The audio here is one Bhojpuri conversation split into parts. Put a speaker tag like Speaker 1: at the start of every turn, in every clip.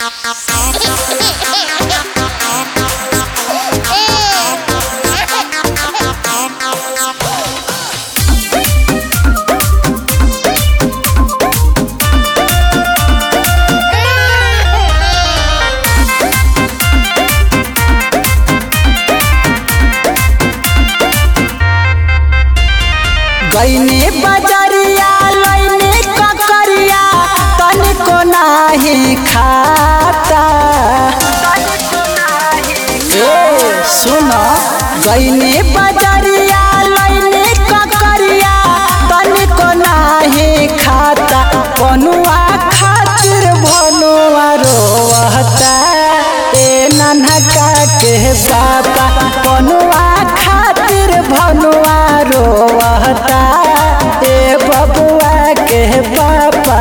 Speaker 1: गईने बजरिया लईने ककरिया तनिको नाही खाता। सुन गईने बजरिया लईने ककरिया तनिको नाही खाता। बनुआ खातिर भनुआ रोवता ए नन्हका के पापा। बनुआ खातिर भनुआ रोवता ए बबुआ के पापा।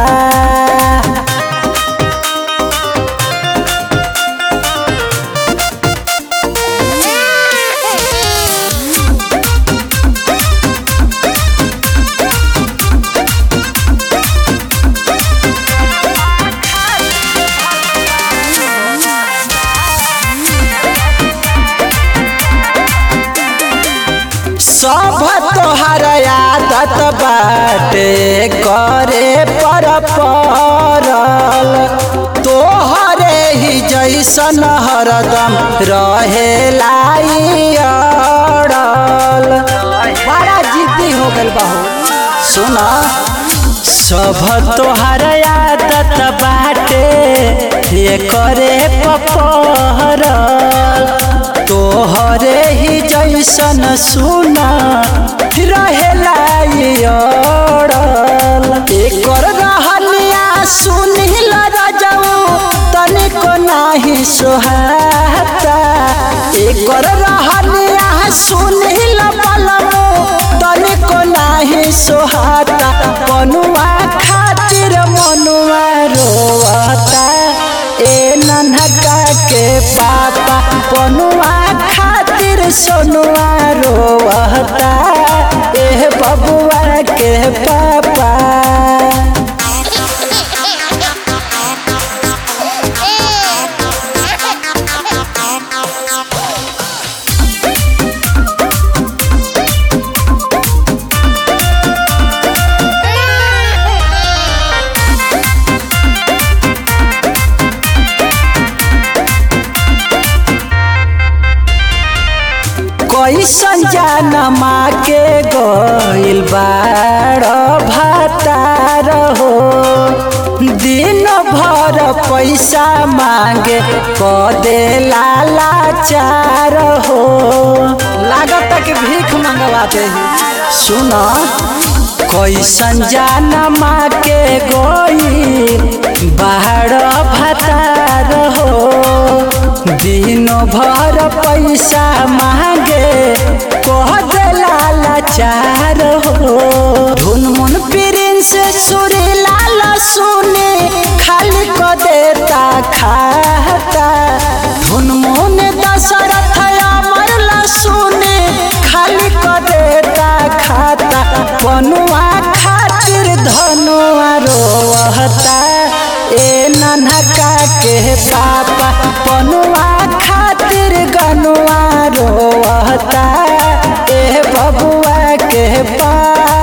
Speaker 1: सब तोहर आदत बाटे करे पर परल। तोहरे ही जैसन हरदम रहेला अड़ल। बड़ा जिद्दी हो गल बहू। सुन सब तोहर आदत बाटे ये करे पर तोहरे ही जैसन सुना रहेला अड़ल। एकर रहनिया सुनिल रजऊ तनिको नाही सोहाता। एकर रहनिया सुनिल बलमू तनिको नाही सोहाता। बनुआ खातिर मनुआ रोवता ए नन्हका के पापा। बनुआ खातिर सोनुआ रोवता ए बबुआ के पापा। कैसन जानमा के गइल बाड़ भातार हो। दिन भर पैसा मांगे कदे लाचार हो। लागत कि भीख मंगवा दे। सुन कैसन जानमा के गइल बाड़ भातार हो। दिन भर पैसा मांगे कह दे लाचार हो। धुनमुन प्रिंस सुरी लाल सुने खाली क देता खाता। धुनमुन दशरथ अमर सुने खाली क देता खाता। बनुआ खातिर धनुआ रोवता ए नन्हका के पापा। बनुआ खातिर गनुआ रोवता ए बबुआ के पापा।